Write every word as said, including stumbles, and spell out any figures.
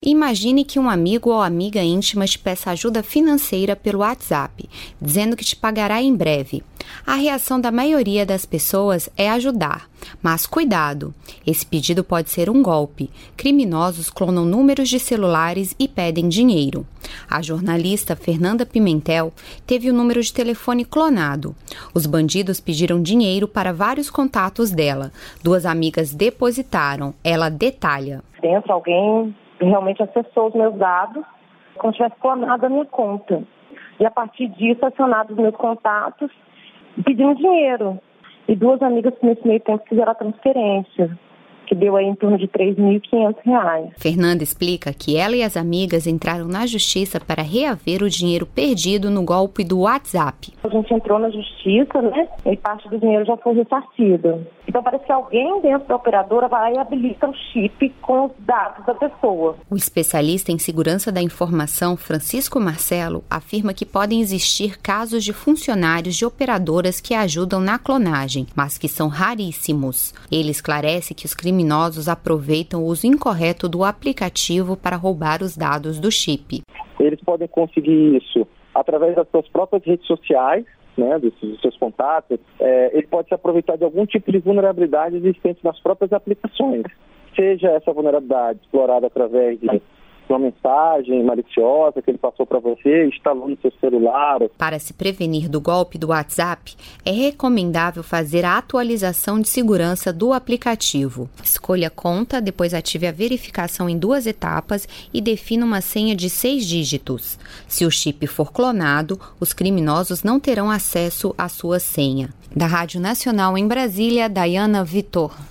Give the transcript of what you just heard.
Imagine que um amigo ou amiga íntima te peça ajuda financeira pelo WhatsApp, dizendo que te pagará em breve. A reação da maioria das pessoas é ajudar, mas cuidado, esse pedido pode ser um golpe. Criminosos clonam números de celulares e pedem dinheiro. A jornalista Fernanda Pimentel teve o número de telefone clonado. Os bandidos pediram dinheiro para vários contatos dela. Duas amigas depositaram. Ela detalha. Dentro alguém realmente acessou os meus dados, como se tivesse clonado a minha conta. E a partir disso, acionado os meus contatos, pedindo dinheiro. E duas amigas nesse meio tempo fizeram a transferência, que deu aí em torno de três mil e quinhentos reais. Fernanda explica que ela e as amigas entraram na justiça para reaver o dinheiro perdido no golpe do WhatsApp. A gente entrou na justiça, né? E parte do dinheiro já foi ressarcido. Então parece que alguém dentro da operadora vai e habilita o chip com os dados da pessoa. O especialista em segurança da informação, Francisco Marcelo, afirma que podem existir casos de funcionários de operadoras que ajudam na clonagem, mas que são raríssimos. Ele esclarece que os criminosos aproveitam o uso incorreto do aplicativo para roubar os dados do chip. Eles podem conseguir isso através das suas próprias redes sociais, né, dos, dos seus contatos. É, ele pode se aproveitar de algum tipo de vulnerabilidade existente nas próprias aplicações. Seja essa vulnerabilidade explorada através de uma mensagem maliciosa que ele passou para você, instalou no seu celular. Para se prevenir do golpe do WhatsApp, é recomendável fazer a atualização de segurança do aplicativo. Escolha a conta, depois ative a verificação em duas etapas e defina uma senha de seis dígitos. Se o chip for clonado, os criminosos não terão acesso à sua senha. Da Rádio Nacional em Brasília, Dayana Vitor.